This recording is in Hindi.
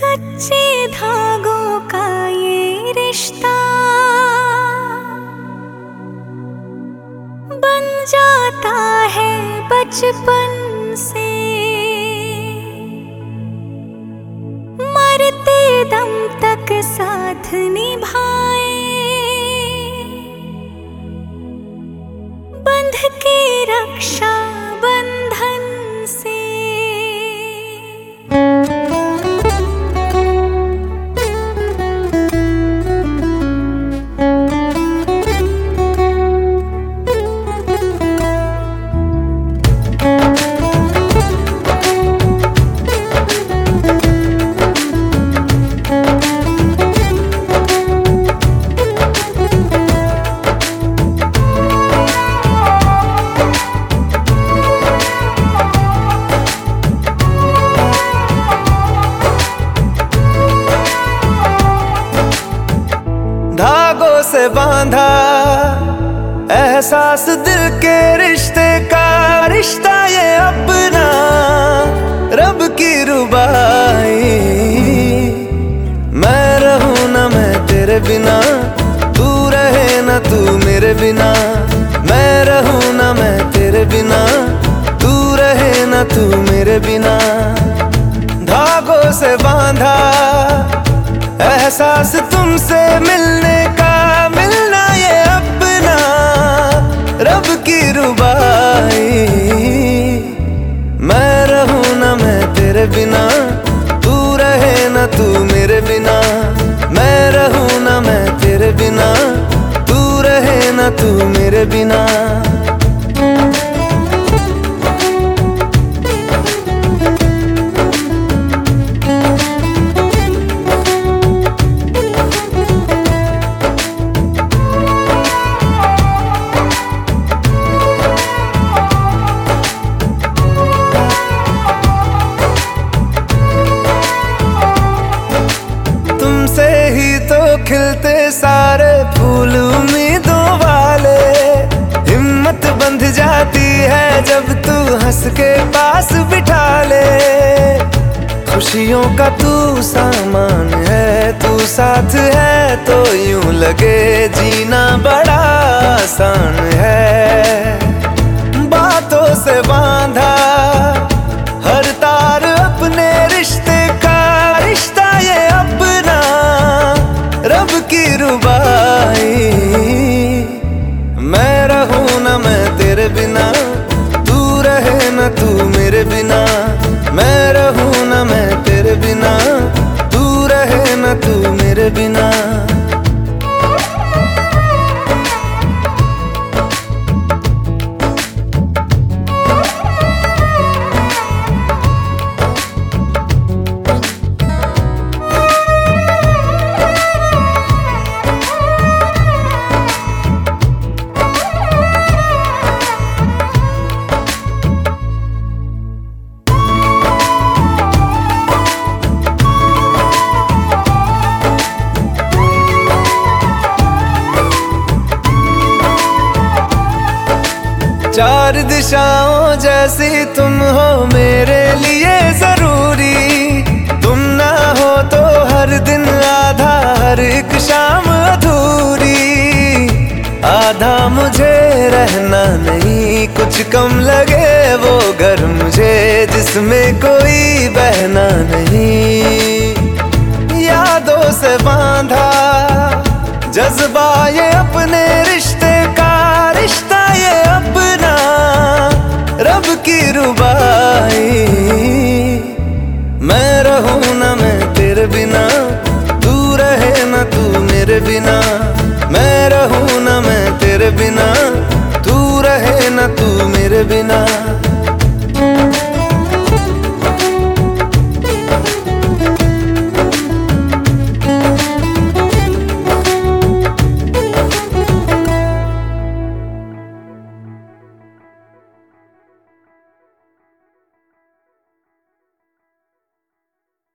कच्चे धागों का ये रिश्ता बन जाता है बचपन से, मरते दम तक साथ निभाए, बंध के रक्षा बंधन से। धागों से बांधा एहसास दिल के रिश्ते का, रिश्ता ये अपना रब की रुबाई। मैं रहूं ना मैं तेरे बिना, तू रहे ना तू मेरे बिना। मैं रहूं ना मैं तेरे बिना, तू रहे ना तू मेरे बिना। धागों से बांधा एहसास तुमसे मिलने का, मिलना ये अपना रब की रुबाई। मैं रहूं ना मैं तेरे बिना, तू रहे ना तू मेरे बिना। मैं रहूं ना मैं तेरे बिना, तू रहे ना तू मेरे बिना। खिलते सारे फूल उम्मीदों वाले, हिम्मत बंध जाती है जब तू हंस के पास बिठा ले। खुशियों का तू सामान है, तू साथ है तो यूं लगे जीना बड़ा आसान है। बातों से बांधा हर तार अपने रिश्ते का, रिश्ता ये अपना रब की रुबाई। मैं रहूं ना मैं तेरे बिना, तू रहे ना तू मेरे बिना। मैं रहूं ना मैं तेरे बिना, तू रहे ना तू मेरे बिना। चार दिशाओं जैसी तुम हो मेरे लिए जरूरी। तुम ना हो तो हर दिन आधा, हर एक शाम अधूरी। आधा मुझे रहना नहीं, कुछ कम लगे वो घर मुझे जिसमें कोई बहना नहीं। यादों से बांधा जज्बा ये अपने रिश्ते का, रिश्ता ये अपना रब की रुबाई।